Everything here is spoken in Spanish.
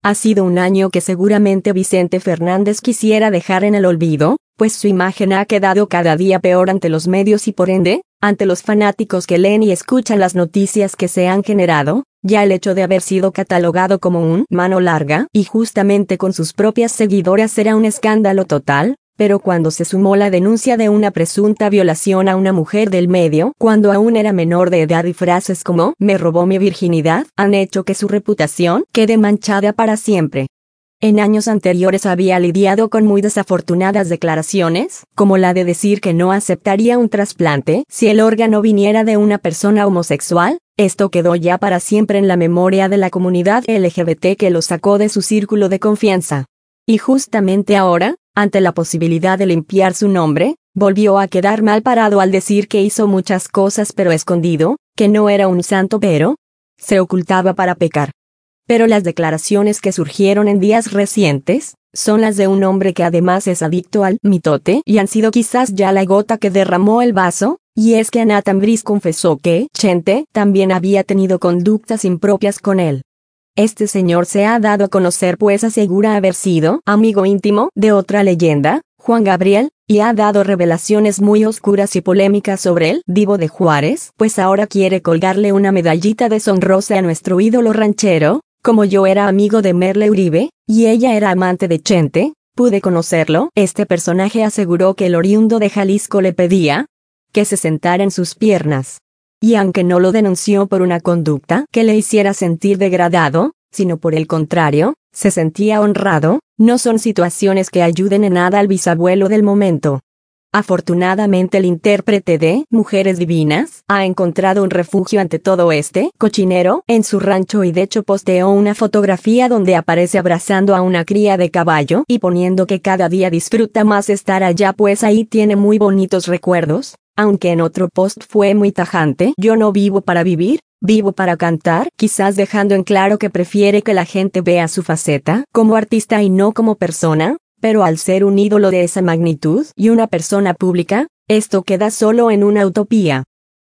Ha sido un año que seguramente Vicente Fernández quisiera dejar en el olvido, pues su imagen ha quedado cada día peor ante los medios y por ende, ante los fanáticos que leen y escuchan las noticias que se han generado. Ya el hecho de haber sido catalogado como un mano larga y justamente con sus propias seguidoras era un escándalo total. Pero cuando se sumó la denuncia de una presunta violación a una mujer del medio, cuando aún era menor de edad, y frases como "me robó mi virginidad", han hecho que su reputación quede manchada para siempre. En años anteriores había lidiado con muy desafortunadas declaraciones, como la de decir que no aceptaría un trasplante si el órgano viniera de una persona homosexual. Esto quedó ya para siempre en la memoria de la comunidad LGBT, que lo sacó de su círculo de confianza. Y justamente ahora, ante la posibilidad de limpiar su nombre, volvió a quedar mal parado al decir que hizo muchas cosas pero escondido, que no era un santo pero se ocultaba para pecar. Pero las declaraciones que surgieron en días recientes son las de un hombre que además es adicto al mitote y han sido quizás ya la gota que derramó el vaso, y es que Nathan Brice confesó que Chente también había tenido conductas impropias con él. Este señor se ha dado a conocer pues asegura haber sido amigo íntimo de otra leyenda, Juan Gabriel, y ha dado revelaciones muy oscuras y polémicas sobre el Divo de Juárez, pues ahora quiere colgarle una medallita deshonrosa a nuestro ídolo ranchero. Como yo era amigo de Merle Uribe, y ella era amante de Chente, pude conocerlo. Este personaje aseguró que el oriundo de Jalisco le pedía que se sentara en sus piernas. Y aunque no lo denunció por una conducta que le hiciera sentir degradado, sino por el contrario, se sentía honrado, no son situaciones que ayuden en nada al bisabuelo del momento. Afortunadamente el intérprete de Mujeres Divinas ha encontrado un refugio ante todo este cochinero en su rancho, y de hecho posteó una fotografía donde aparece abrazando a una cría de caballo y poniendo que cada día disfruta más estar allá, pues ahí tiene muy bonitos recuerdos. Aunque en otro post fue muy tajante: yo no vivo para vivir, vivo para cantar, quizás dejando en claro que prefiere que la gente vea su faceta como artista y no como persona. Pero al ser un ídolo de esa magnitud y una persona pública, esto queda solo en una utopía.